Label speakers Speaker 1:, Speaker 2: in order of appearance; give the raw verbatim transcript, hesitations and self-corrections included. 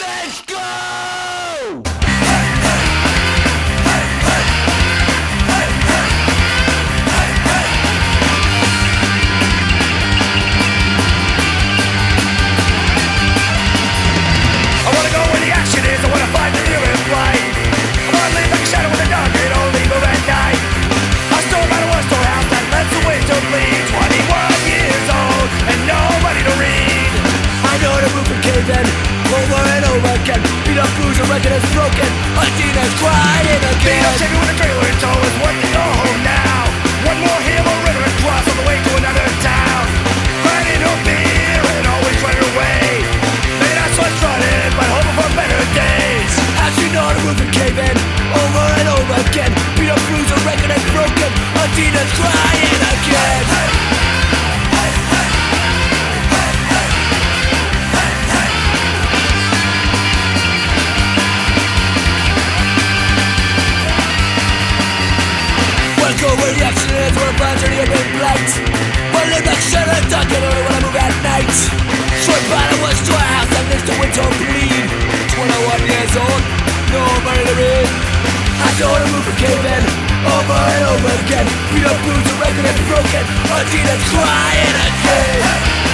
Speaker 1: Let's go!
Speaker 2: I wanna go where the action is, I wanna find the human flight. I wanna live like a shadow in the dark and only move at night. I stole about a storehouse that lets the wind to bleed. Twenty-one years old and nobody to read.
Speaker 1: I know the move from caving over and over again. Beat up bruiser, record is broken. A demon's crying
Speaker 2: Beat
Speaker 1: again.
Speaker 2: up Chevy with a trailer in tow is what to go home now. One more hill or river and cross on the way to another town. Grinding her beer and always running away. Maybe not so much running, but hoping for better days.
Speaker 1: As you know the move from caving over and over again. Beat up bruiser, record is broken. A demon's crying again. Go where the action is, where a plan's already been blight. Well, live like shadow in the dark, and only when I move at night. Short battle was to a house that needs to winter bleed. Twenty-one years old, nobody to read. I saw the move from caving over and over again. Beat up bruised, the record is broken. A demon's crying again.